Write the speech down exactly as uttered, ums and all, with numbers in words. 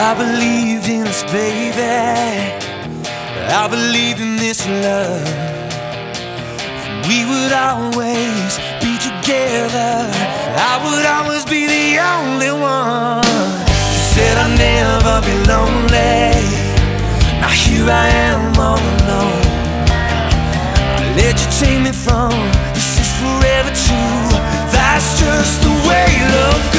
I believed in this, baby. I believed in this love. We would always be together. I would always be the only one. You said I'd never be lonely. Now here I am all alone. I let you take me from this is forever true. That's just the way love